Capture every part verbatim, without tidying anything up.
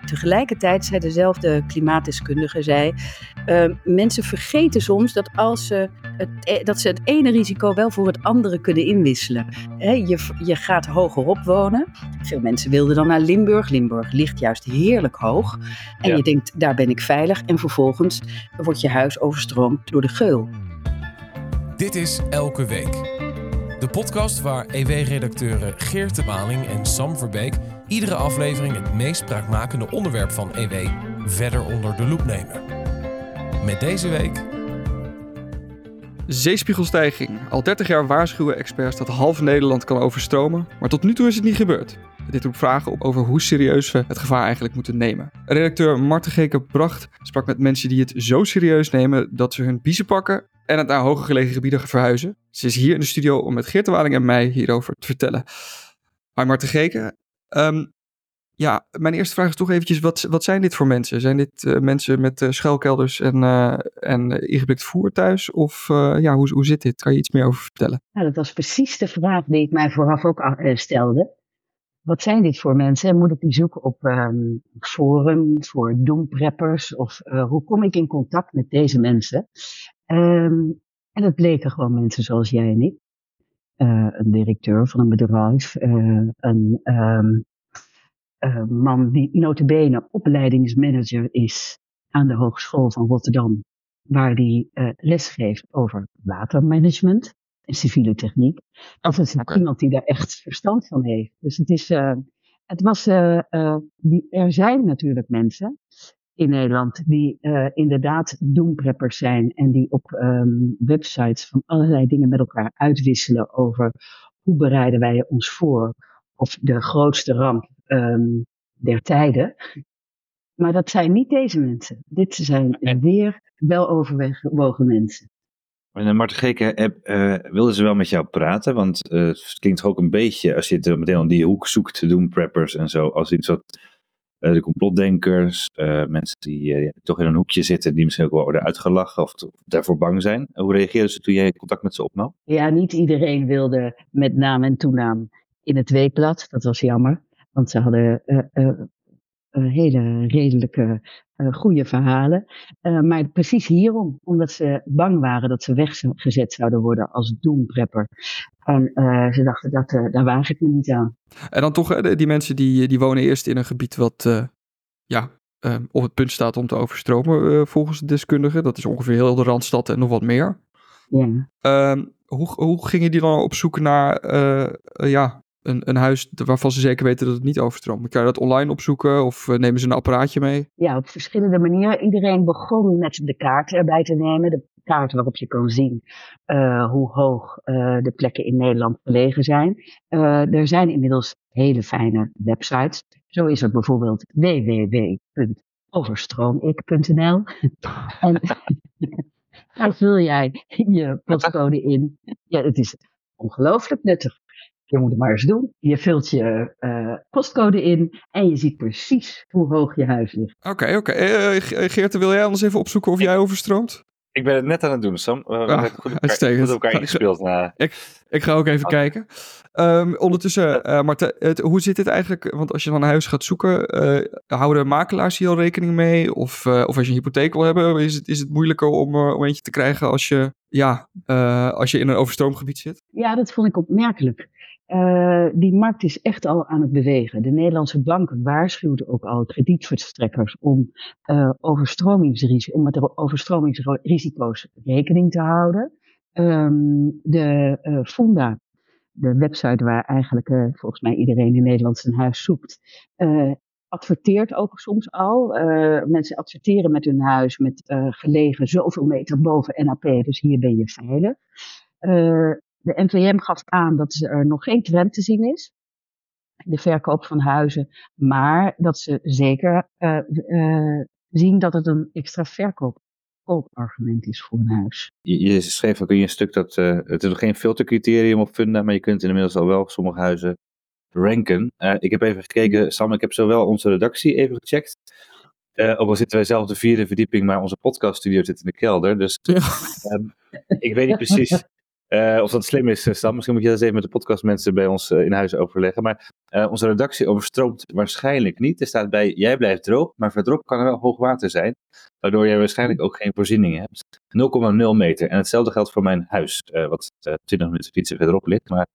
tegelijkertijd zei dezelfde klimaatdeskundige, zei, uh, mensen vergeten soms dat, als ze het, dat ze het ene risico wel voor het andere kunnen inwisselen. He, je, je gaat hogerop wonen. Veel mensen wilden dan naar Limburg. Limburg ligt juist heerlijk hoog. En ja. je denkt, daar ben ik veilig. En vervolgens wordt je huis overstroomd door de geul. Dit is Elke Week. De podcast waar E W-redacteuren Geert de Waling en Sam Verbeek iedere aflevering het meest spraakmakende onderwerp van E W verder onder de loep nemen. Met deze week... Zeespiegelstijging. Al dertig jaar waarschuwen experts dat half Nederland kan overstromen, maar tot nu toe is het niet gebeurd. Dit roept vragen op over hoe serieus we het gevaar eigenlijk moeten nemen. Redacteur Marten Geke-Bracht sprak met mensen die het zo serieus nemen dat ze hun biezen pakken en het naar hoger gelegen gebieden verhuizen. Ze is hier in de studio om met Geert de Waling en mij hierover te vertellen. Hi Marten Geke. Um, ja, mijn eerste vraag is toch eventjes, wat, wat zijn dit voor mensen? Zijn dit uh, mensen met uh, schuilkelders en, uh, en uh, ingeblikt voer thuis? Of uh, ja, hoe, hoe zit dit? Kan je iets meer over vertellen? Nou, dat was precies de vraag die ik mij vooraf ook uh, stelde. Wat zijn dit voor mensen? Moet ik die zoeken op um, forum voor doempreppers? Of uh, hoe kom ik in contact met deze mensen? Um, en het bleken gewoon mensen zoals jij en ik. Uh, een directeur van een bedrijf. Uh, een um, uh, man die nota bene opleidingsmanager is aan de Hogeschool van Rotterdam. Waar die uh, les geeft over watermanagement en civiele techniek. Of het is okay. Iemand die daar echt verstand van heeft. Dus het is, uh, het was, uh, uh, die, er zijn natuurlijk mensen in Nederland die uh, inderdaad doempreppers zijn en die op um, websites van allerlei dingen met elkaar uitwisselen over hoe bereiden wij ons voor op de grootste ramp um, der tijden. Maar dat zijn niet deze mensen. Dit zijn en... weer wel overwogen mensen. En Marten Geke, uh, wilden ze wel met jou praten? Want uh, het klinkt ook een beetje, als je het meteen aan die hoek zoekt, doempreppers en zo, als iets wat uh, de complotdenkers, uh, mensen die uh, toch in een hoekje zitten, die misschien ook wel worden uitgelachen of t- daarvoor bang zijn. Hoe reageerden ze toen jij contact met ze opnam? Ja, niet iedereen wilde met naam en toenaam in het weekblad. Dat was jammer, want ze hadden uh, uh, uh, hele redelijke, uh, goede verhalen. Uh, maar precies hierom, omdat ze bang waren dat ze weggezet zouden worden als doemprepper. En uh, ze dachten, dat, uh, daar waag ik me niet aan. En dan toch, uh, die mensen die, die wonen eerst in een gebied wat uh, ja, uh, op het punt staat om te overstromen, uh, volgens de deskundigen. Dat is ongeveer heel de Randstad en nog wat meer. Ja. Uh, hoe, hoe gingen die dan op zoek naar uh, uh, ja, een, een huis waarvan ze zeker weten dat het niet overstroomt? Kan je dat online opzoeken of uh, nemen ze een apparaatje mee? Ja, op verschillende manieren. Iedereen begon met de kaart erbij te nemen. De kaart waarop je kan zien uh, hoe hoog uh, de plekken in Nederland gelegen zijn. Uh, er zijn inmiddels hele fijne websites. Zo is er bijvoorbeeld w w w punt overstroomik punt n l. En daar vul jij je postcode in. Ja, het is ongelooflijk nuttig. Je moet het maar eens doen. Je vult je uh, postcode in en je ziet precies hoe hoog je huis ligt. Oké, okay, oké. Okay. Uh, Geert, wil jij anders even opzoeken of jij overstroomt? Ik ben het net aan het doen, Sam. We ah, hebben goed elkaar, goed elkaar ingespeeld. Na... Ik, ik ga ook even oh. kijken. Um, ondertussen, uh, Marten, het, hoe zit dit eigenlijk? Want als je dan een huis gaat zoeken, uh, houden makelaars hier al rekening mee? Of, uh, of als je een hypotheek wil hebben, is het, is het moeilijker om, uh, om eentje te krijgen als je, ja, uh, als je in een overstroomgebied zit? Ja, dat vond ik opmerkelijk. Uh, die markt is echt al aan het bewegen. De Nederlandse bank waarschuwde ook al kredietverstrekkers om, uh, overstromingsrisico, om met de overstromingsrisico's rekening te houden. Um, de uh, Funda, de website waar eigenlijk uh, volgens mij iedereen in Nederland zijn huis zoekt, uh, adverteert ook soms al. Uh, mensen adverteren met hun huis met uh, gelegen zoveel meter boven N A P, dus hier ben je veilig. Uh, De N V M gaf aan dat er nog geen trend te zien is, de verkoop van huizen, maar dat ze zeker uh, uh, zien dat het een extra verkoopargument is voor een huis. Je, je schreef ook in je stuk dat uh, het is nog geen filtercriterium op Funda, maar je kunt inmiddels al wel op sommige huizen ranken. Uh, ik heb even gekeken, Sam, ik heb zowel onze redactie even gecheckt. Uh, ook al zitten wij zelf op de vierde verdieping, maar onze podcaststudio zit in de kelder. Dus ja. um, ik weet niet precies. Uh, of dat slim is, uh, Stan. Misschien moet je dat eens even met de podcastmensen bij ons uh, in huis overleggen. Maar uh, onze redactie overstroomt waarschijnlijk niet. Er staat bij, jij blijft droog, maar verderop kan er wel hoog water zijn. Waardoor je waarschijnlijk ook geen voorzieningen hebt. nul komma nul meter. En hetzelfde geldt voor mijn huis, uh, wat uh, twintig minuten fietsen verderop ligt. Maar,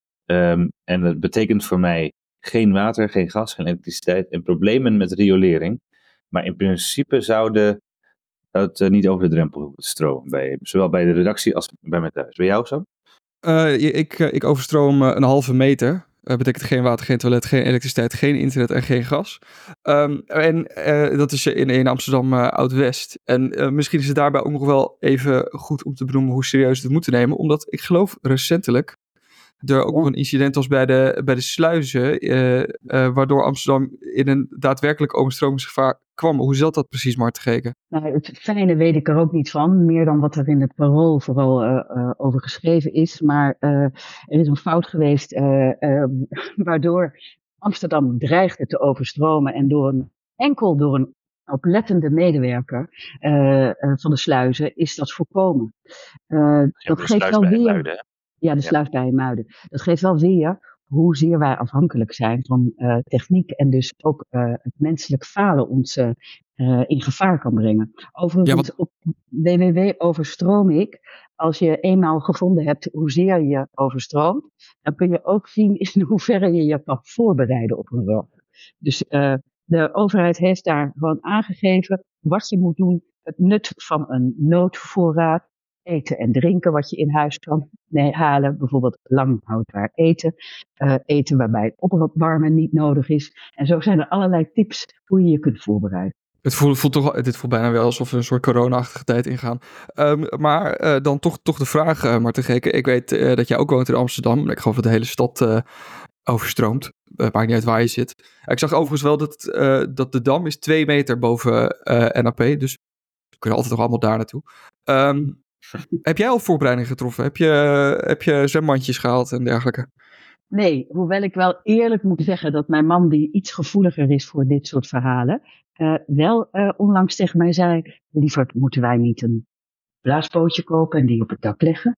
um, en dat betekent voor mij geen water, geen gas, geen elektriciteit en problemen met riolering. Maar in principe zouden dat uh, niet over de drempel hoeven te stromen. Bij, zowel bij de redactie als bij mij thuis. Bij jou zo? Uh, ik, uh, ik overstroom uh, een halve meter. Dat uh, betekent geen water, geen toilet, geen elektriciteit, geen internet en geen gas. Um, en uh, dat is in, in Amsterdam uh, Oud-West. En uh, misschien is het daarbij ook nog wel even goed om te benoemen hoe serieus we het moeten nemen. Omdat ik geloof recentelijk er ook nog een incident was bij de, bij de sluizen. Uh, uh, waardoor Amsterdam in een daadwerkelijk overstromingsgevaar kwam. Hoe zat dat precies, Marten Geken? Nou, het fijne weet ik er ook niet van. Meer dan wat er in het Parool vooral uh, uh, over geschreven is. Maar uh, er is een fout geweest uh, uh, waardoor Amsterdam dreigde te overstromen. En door een, enkel door een oplettende medewerker uh, uh, van de sluizen is dat voorkomen. Uh, ja, dat geeft wel weer... Muiden, ja, de sluis bij Muiden. Dat geeft wel weer hoezeer wij afhankelijk zijn van uh, techniek. En dus ook uh, het menselijk falen ons uh, uh, in gevaar kan brengen. Overigens, ja, wat... op w w w overstroom ik. Als je eenmaal gevonden hebt hoezeer je overstroomt, dan kun je ook zien in hoeverre je je kan voorbereiden op een ramp. Dus uh, de overheid heeft daar gewoon aangegeven wat je moet doen. Het nut van een noodvoorraad. Eten en drinken wat je in huis kan nee, halen. Bijvoorbeeld lang houdbaar eten. Uh, eten waarbij opwarmen niet nodig is. En zo zijn er allerlei tips hoe je je kunt voorbereiden. Het voelt, voelt toch, dit voelt bijna wel alsof we een soort corona-achtige tijd ingaan. Um, maar uh, dan toch, toch de vraag, uh, Marten Geken. Ik weet uh, dat jij ook woont in Amsterdam. Ik geloof dat de hele stad uh, overstroomt. Uh, maakt niet uit waar je zit. Ik zag overigens wel dat, uh, dat de dam is twee meter boven uh, N A P. Dus we kunnen altijd nog allemaal daar naartoe. Um, Heb jij al voorbereidingen getroffen? Heb je, heb je zwembandjes gehaald en dergelijke? Nee, hoewel ik wel eerlijk moet zeggen dat mijn man, die iets gevoeliger is voor dit soort verhalen, uh, wel uh, onlangs tegen mij zei, liever moeten wij niet een blaasbootje kopen en die op het dak leggen?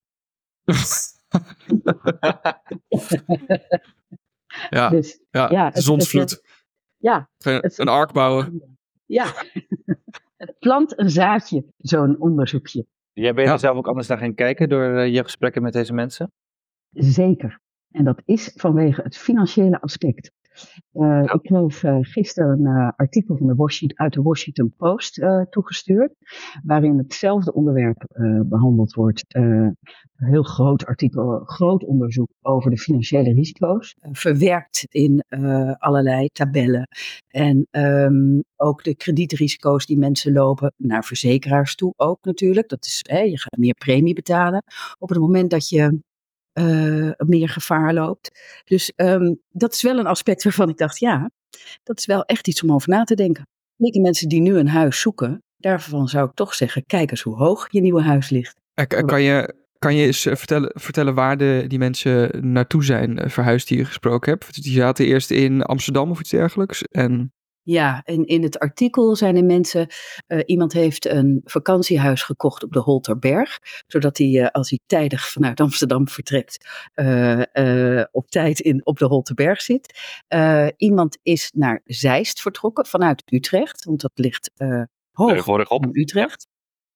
ja, dus, ja, ja het, zonsvloed. Het, ja, het, een ark bouwen. Ja, het plant een zaadje, zo'n onderzoekje. Jij bent ja. er zelf ook anders naar gaan kijken door uh, je gesprekken met deze mensen? Zeker. En dat is vanwege het financiële aspect. Uh, oh. Ik kreeg uh, gisteren een uh, artikel van de Washington, uit de Washington Post uh, toegestuurd, waarin hetzelfde onderwerp uh, behandeld wordt. Uh, een heel groot artikel, groot onderzoek over de financiële risico's. Uh, verwerkt in uh, allerlei tabellen. En um, ook de kredietrisico's die mensen lopen naar verzekeraars toe ook natuurlijk. Dat is, hè, je gaat meer premie betalen op het moment dat je Uh, meer gevaar loopt. Dus um, dat is wel een aspect waarvan ik dacht, ja, dat is wel echt iets om over na te denken. Zeker mensen die nu een huis zoeken, daarvan zou ik toch zeggen, kijk eens hoe hoog je nieuwe huis ligt. Kan je, kan je eens vertellen, vertellen waar de, die mensen naartoe zijn verhuisd die je gesproken hebt? Die zaten eerst in Amsterdam of iets dergelijks en... Ja, en in het artikel zijn er mensen, uh, iemand heeft een vakantiehuis gekocht op de Holterberg, zodat hij uh, als hij tijdig vanuit Amsterdam vertrekt, uh, uh, op tijd in, op de Holterberg zit. Uh, iemand is naar Zeist vertrokken vanuit Utrecht, want dat ligt uh, hoog op Utrecht.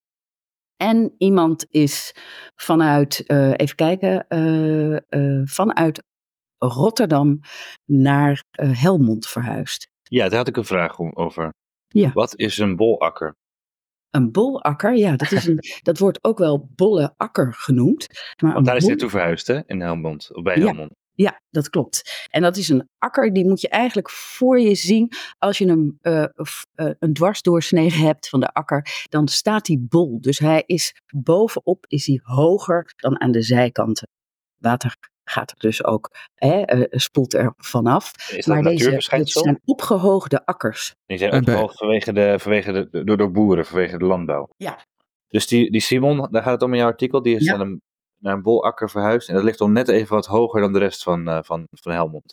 En iemand is vanuit, uh, even kijken, uh, uh, vanuit Rotterdam naar uh, Helmond verhuisd. Ja, daar had ik een vraag over. Ja. Wat is een bolakker? Een bolakker, ja, dat, is een, dat wordt ook wel bolle akker genoemd. Maar Want daar is bol... hij toe verhuisd, hè? In Helmond, of bij Helmond. Ja, ja, dat klopt. En dat is een akker, die moet je eigenlijk voor je zien. Als je een, uh, uh, een dwarsdoorsnede hebt van de akker, dan staat die bol. Dus hij is bovenop, is hij hoger dan aan de zijkanten. Water gaat er dus ook, hè, uh, spoelt er vanaf. Is dat maar deze het zijn opgehoogde akkers. Die zijn opgehoogd vanwege de, vanwege de, door, door boeren, vanwege de landbouw. Ja. Dus die, die Simon, daar gaat het om in jouw artikel, die is ja. naar, een, naar een bolakker verhuisd. En dat ligt al net even wat hoger dan de rest van, uh, van, van Helmond.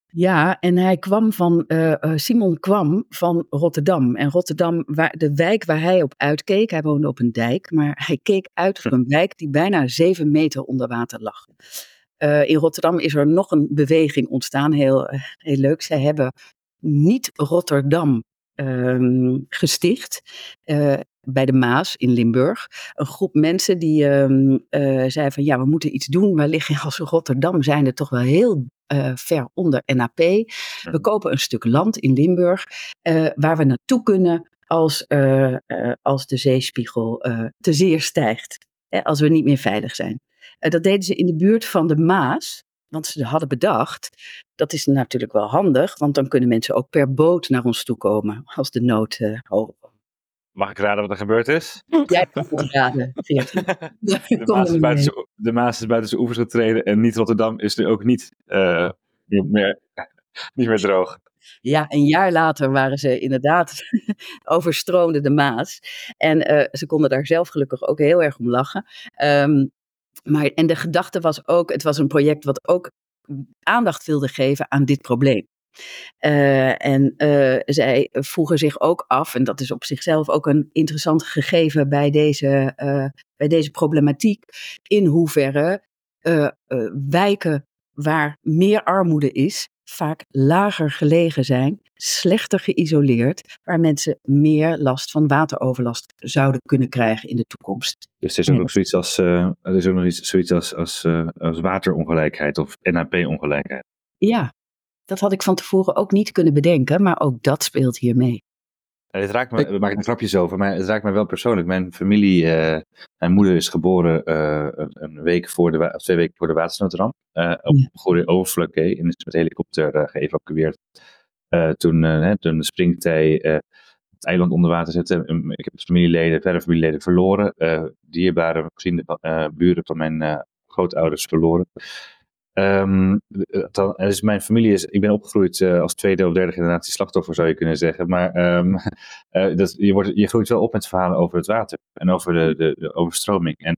Ja, en hij kwam van, uh, uh, Simon kwam van Rotterdam. En Rotterdam, waar, de wijk waar hij op uitkeek, hij woonde op een dijk, maar hij keek uit op een wijk die bijna zeven meter onder water lag. Uh, in Rotterdam is er nog een beweging ontstaan, heel, uh, heel leuk. Zij hebben niet Rotterdam uh, gesticht. Uh, bij de Maas in Limburg. Een groep mensen die uh, uh, zei van ja, we moeten iets doen. We liggen als Rotterdam zijn er toch wel heel uh, ver onder N A P. We kopen een stuk land in Limburg uh, waar we naartoe kunnen als, uh, uh, als de zeespiegel uh, te zeer stijgt. Hè, als we niet meer veilig zijn. Uh, dat deden ze in de buurt van de Maas. Want ze hadden bedacht, dat is natuurlijk wel handig, want dan kunnen mensen ook per boot naar ons toe komen als de nood uh, hoog. Mag ik raden wat er gebeurd is? Jij kan het raden, Geert. De Maas is buiten zijn, de Maas is buiten zijn oevers getreden en niet Rotterdam is nu ook niet, uh, niet, meer, niet meer droog. Ja, een jaar later waren ze inderdaad overstroomde de Maas. En uh, ze konden daar zelf gelukkig ook heel erg om lachen. Um, maar, en de gedachte was ook, het was een project wat ook aandacht wilde geven aan dit probleem. Uh, en uh, zij vroegen zich ook af, en dat is op zichzelf ook een interessant gegeven bij deze, uh, bij deze problematiek, in hoeverre uh, uh, wijken waar meer armoede is, vaak lager gelegen zijn, slechter geïsoleerd, waar mensen meer last van wateroverlast zouden kunnen krijgen in de toekomst. Dus er is ook nog zoiets als, uh, er is ook nog iets, zoiets als, als, uh, als waterongelijkheid of N A P-ongelijkheid. Ja. Dat had ik van tevoren ook niet kunnen bedenken, maar ook dat speelt hier mee. Ja, dit raakt me, we maken er grapjes over, maar het raakt me wel persoonlijk. Mijn familie, uh, mijn moeder is geboren uh, een week voor de, of twee weken voor de watersnoodramp. Uh, op ja. Goede Overflakkee en is met helikopter uh, geëvacueerd. Uh, toen, uh, toen de springtij uh, het eiland onder water zette. Um, ik heb familieleden, verder familieleden verloren. Uh, dierbare vrienden, uh, buren van mijn uh, grootouders verloren. Um, dan, dus mijn familie is, ik ben opgegroeid uh, als tweede of derde generatie slachtoffer, zou je kunnen zeggen. Maar um, uh, dat, je, wordt, je groeit wel op met verhalen over het water en over de, de, de overstroming. En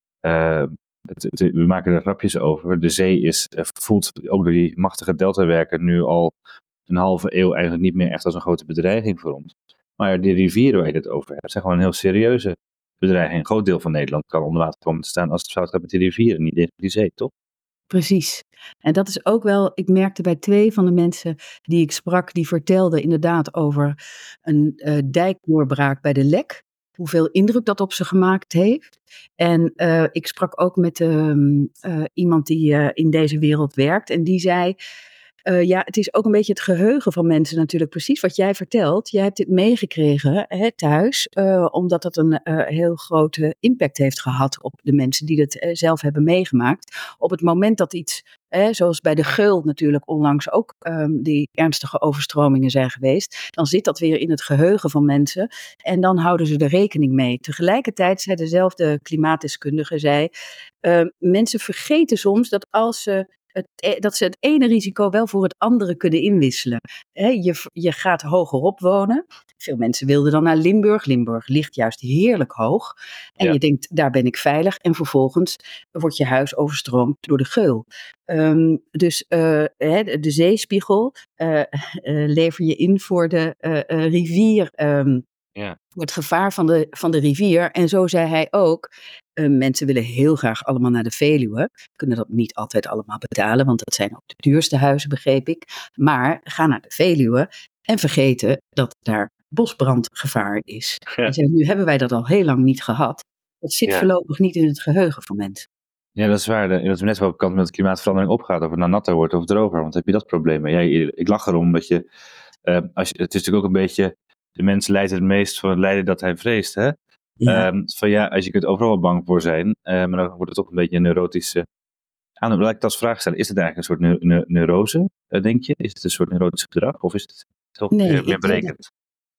uh, het, het, we maken er grapjes over. De zee is, uh, voelt ook door die machtige deltawerken nu al een halve eeuw eigenlijk niet meer echt als een grote bedreiging voor ons. Maar die rivieren waar je het over hebt, zijn gewoon een heel serieuze bedreiging. Een groot deel van Nederland kan onder water komen te staan als het fout gaat met die rivieren, niet in die zee, toch? Precies. En dat is ook wel, ik merkte bij twee van de mensen die ik sprak, die vertelden inderdaad over een uh, dijkdoorbraak bij de Lek. Hoeveel indruk dat op ze gemaakt heeft. En uh, ik sprak ook met uh, uh, iemand die uh, in deze wereld werkt. En die zei, uh, ja, het is ook een beetje het geheugen van mensen natuurlijk. Precies wat jij vertelt. Jij hebt dit meegekregen hè, thuis. Uh, omdat dat een uh, heel grote impact heeft gehad op de mensen die het uh, zelf hebben meegemaakt. Op het moment dat iets, eh, zoals bij de Geul natuurlijk onlangs ook um, die ernstige overstromingen zijn geweest. Dan zit dat weer in het geheugen van mensen. En dan houden ze er rekening mee. Tegelijkertijd zei dezelfde klimaatdeskundige, zei, uh, mensen vergeten soms dat als ze Het, dat ze het ene risico wel voor het andere kunnen inwisselen. He, je, je gaat hogerop wonen. Veel mensen wilden dan naar Limburg. Limburg ligt juist heerlijk hoog. En ja. je denkt, daar ben ik veilig. En vervolgens wordt je huis overstroomd door de Geul. Um, dus uh, he, de zeespiegel uh, uh, lever je in voor de uh, uh, rivier. Um, Ja. Het gevaar van de, van de rivier. En zo zei hij ook, uh, mensen willen heel graag allemaal naar de Veluwe. Kunnen dat niet altijd allemaal betalen, want dat zijn ook de duurste huizen, begreep ik. Maar ga naar de Veluwe en vergeten dat daar bosbrandgevaar is. Ja. En zei, nu hebben wij dat al heel lang niet gehad. Dat zit ja. voorlopig niet in het geheugen van mensen. Ja, dat is waar. Dat is net welke kant met de klimaatverandering opgaat. Of het nou natter wordt of droger. Want dan heb je dat probleem. Ja, ik lach erom dat je, uh, als je... Het is natuurlijk ook een beetje... De mens lijdt het meest van het lijden dat hij vreest. Hè? Ja. Um, van ja, als je kunt overal bang voor zijn, uh, maar dan wordt het toch een beetje een neurotische aandoening. Laat ik dat als vraag stellen. Is het eigenlijk een soort ne- ne- neurose, uh, denk je? Is het een soort neurotisch gedrag? Of is het toch nee, meer, meer berekend?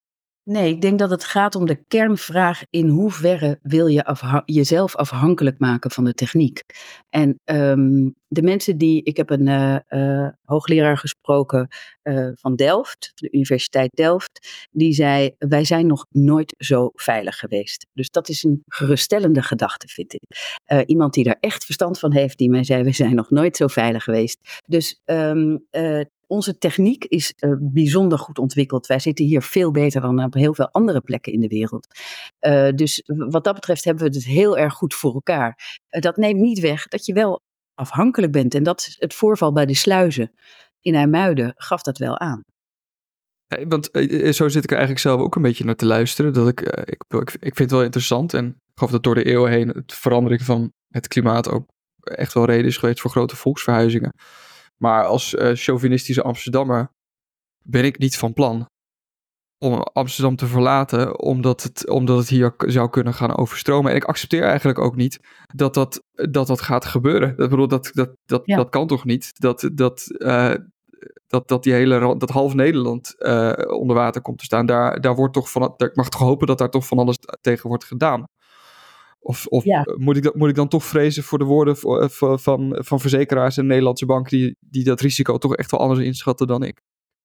Nee, ik denk dat het gaat om de kernvraag: in hoeverre wil je afha- jezelf afhankelijk maken van de techniek? En um, de mensen die, ik heb een uh, uh, hoogleraar gesproken uh, van Delft, de Universiteit Delft, die zei, wij zijn nog nooit zo veilig geweest. Dus dat is een geruststellende gedachte, vind ik. Uh, iemand die daar echt verstand van heeft, die mij zei, we zijn nog nooit zo veilig geweest. Dus um, uh, onze techniek is uh, bijzonder goed ontwikkeld. Wij zitten hier veel beter dan op heel veel andere plekken in de wereld. Uh, dus wat dat betreft hebben we het heel erg goed voor elkaar. Uh, dat neemt niet weg dat je wel afhankelijk bent. En dat het voorval bij de sluizen in IJmuiden gaf dat wel aan. Ja, want uh, zo zit ik er eigenlijk zelf ook een beetje naar te luisteren. Dat ik, uh, ik, ik, ik vind het wel interessant. En ik geloof dat door de eeuwen heen het verandering van het klimaat ook echt wel reden is geweest voor grote volksverhuizingen. Maar als uh, chauvinistische Amsterdammer ben ik niet van plan om Amsterdam te verlaten, omdat het, omdat het hier zou kunnen gaan overstromen. En ik accepteer eigenlijk ook niet dat dat, dat, dat gaat gebeuren. Dat, bedoel, dat, dat, dat, ja. dat kan toch niet? Dat, dat, uh, dat, dat, die hele, dat half Nederland uh, onder water komt te staan. Daar, daar wordt toch van, ik mag toch hopen dat daar toch van alles tegen wordt gedaan. Of, of ja. moet, ik, moet ik dan toch vrezen voor de woorden van, van, van verzekeraars en Nederlandse banken die, die dat risico toch echt wel anders inschatten dan ik?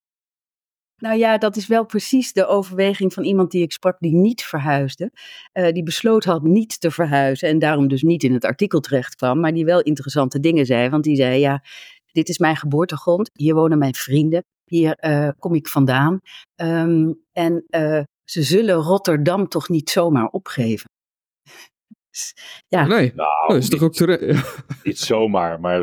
Nou ja, dat is wel precies de overweging van iemand die ik sprak die niet verhuisde. Uh, die besloten had niet te verhuizen en daarom dus niet in het artikel terecht kwam. Maar die wel interessante dingen zei. Want die zei, ja, dit is mijn geboortegrond. Hier wonen mijn vrienden. Hier uh, kom ik vandaan. Um, en uh, ze zullen Rotterdam toch niet zomaar opgeven. Ja. Nee, nou, dat is toch ook terecht. Niet zomaar, maar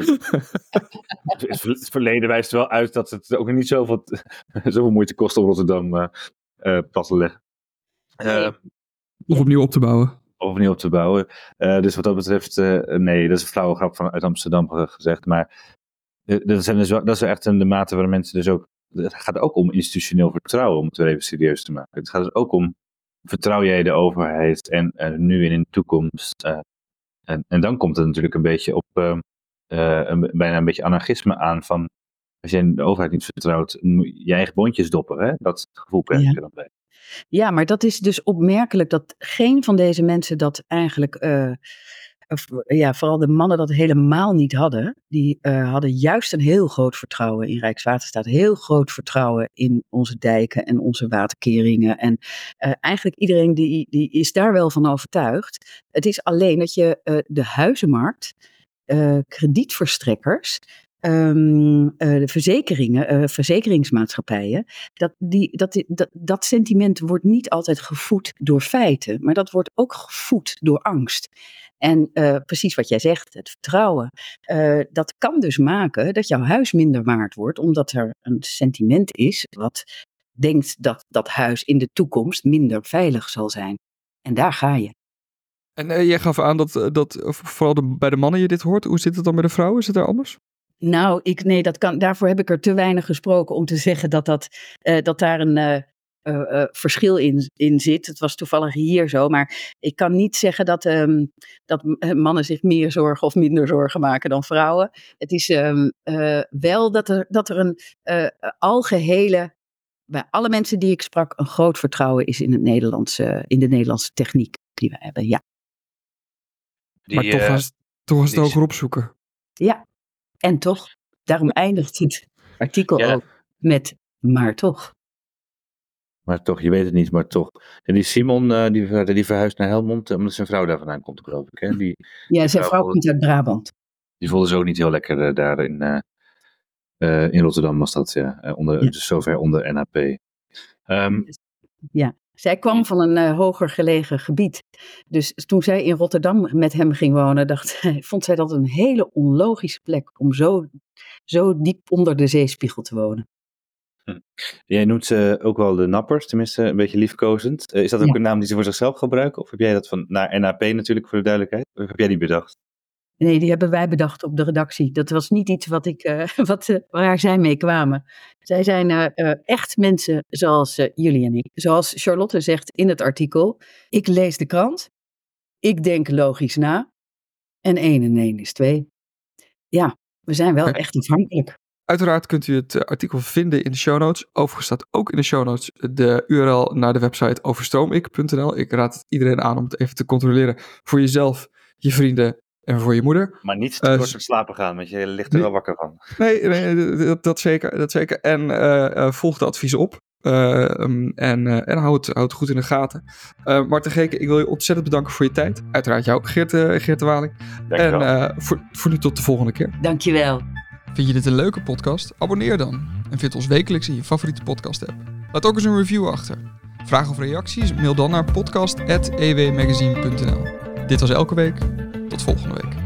het verleden wijst wel uit dat het ook niet zoveel, zoveel moeite kost om Rotterdam uh, uh, plat te leggen. Uh, of opnieuw op te bouwen. Of opnieuw op te bouwen. Uh, dus wat dat betreft, uh, nee, dat is een flauwe grap vanuit Amsterdam gezegd. Maar uh, dat, zijn dus wel, dat is echt de mate waar mensen dus ook, het gaat ook om institutioneel vertrouwen, om het weer even serieus te maken. Het gaat dus ook om, vertrouw jij de overheid en uh, nu en in de toekomst? Uh, en, en dan komt het natuurlijk een beetje op, uh, uh, een, bijna een beetje anarchisme aan van, als jij de overheid niet vertrouwt, moet je eigen boontjes doppen, hè? Dat gevoel krijg je ja. dan bij. Ja, maar dat is dus opmerkelijk dat geen van deze mensen dat eigenlijk, uh, of, ja, vooral de mannen dat helemaal niet hadden. Die uh, hadden juist een heel groot vertrouwen in Rijkswaterstaat, heel groot vertrouwen in onze dijken en onze waterkeringen. En uh, eigenlijk iedereen die, die is daar wel van overtuigd. Het is alleen dat je uh, de huizenmarkt, uh, kredietverstrekkers, Um, uh, de verzekeringen, uh, verzekeringsmaatschappijen, dat, die, dat, dat, dat sentiment wordt niet altijd gevoed door feiten, maar dat wordt ook gevoed door angst. En uh, precies wat jij zegt, het vertrouwen, uh, dat kan dus maken dat jouw huis minder waard wordt, omdat er een sentiment is wat denkt dat dat huis in de toekomst minder veilig zal zijn. En daar ga je. En uh, jij gaf aan dat, dat vooral de, bij de mannen je dit hoort. Hoe zit het dan bij de vrouwen? Is het daar anders? Nou, ik, nee, dat kan, daarvoor heb ik er te weinig gesproken om te zeggen dat, dat, uh, dat daar een uh, uh, uh, verschil in, in zit. Het was toevallig hier zo, maar ik kan niet zeggen dat, um, dat mannen zich meer zorgen of minder zorgen maken dan vrouwen. Het is um, uh, wel dat er, dat er een uh, algehele, bij alle mensen die ik sprak, een groot vertrouwen is in, het Nederlandse, in de Nederlandse techniek die we hebben, ja. Die, maar toch was, toch was het die, hoger opzoeken. Ja. En toch, daarom eindigt het artikel ja. ook met maar toch. Maar toch, je weet het niet, maar toch. En die Simon, uh, die, die verhuist naar Helmond, omdat zijn vrouw daar vandaan komt, geloof ik. Hè? Die, ja, zijn vrouw komt uit Brabant. Die voelde ze ook niet heel lekker uh, daar in, uh, uh, in Rotterdam, was dat, ja. Uh, onder, ja. Dus zover onder N H P. Um, ja. Zij kwam van een uh, hoger gelegen gebied. Dus toen zij in Rotterdam met hem ging wonen, dacht, vond zij dat een hele onlogische plek om zo, zo diep onder de zeespiegel te wonen. Hm. Jij noemt ze ook wel de nappers, tenminste een beetje liefkozend. Uh, is dat ook ja. een naam die ze voor zichzelf gebruiken? Of heb jij dat van, naar N H P natuurlijk voor de duidelijkheid? Of heb jij die bedacht? Nee, die hebben wij bedacht op de redactie. Dat was niet iets wat ik, uh, wat, uh, waar zij mee kwamen. Zij zijn uh, uh, echt mensen zoals uh, jullie en ik. Zoals Charlotte zegt in het artikel. Ik lees de krant. Ik denk logisch na. En één en één is twee. Ja, we zijn wel echt afhankelijk. Uiteraard kunt u het artikel vinden in de show notes. Overigens staat ook in de show notes de U R L naar de website overstroomik punt n l. Ik raad het iedereen aan om het even te controleren voor jezelf, je vrienden en voor je moeder. Maar niet te kort uh, slapen gaan, want je ligt er nee, wel wakker van. Nee, nee dat, dat, zeker, dat zeker. En uh, uh, volg de adviezen op. Uh, um, en uh, en houd, houd het goed in de gaten. Uh, Marten Geeke, ik wil je ontzettend bedanken voor je tijd. Uiteraard jou, Geert, uh, Geert de Waling. En uh, voor, voor nu tot de volgende keer. Dankjewel. Vind je dit een leuke podcast? Abonneer dan en vind ons wekelijks in je favoriete podcast app. Laat ook eens een review achter. Vragen of reacties? Mail dan naar podcast at e w magazine punt n l. Dit was Elke Week. Tot volgende week.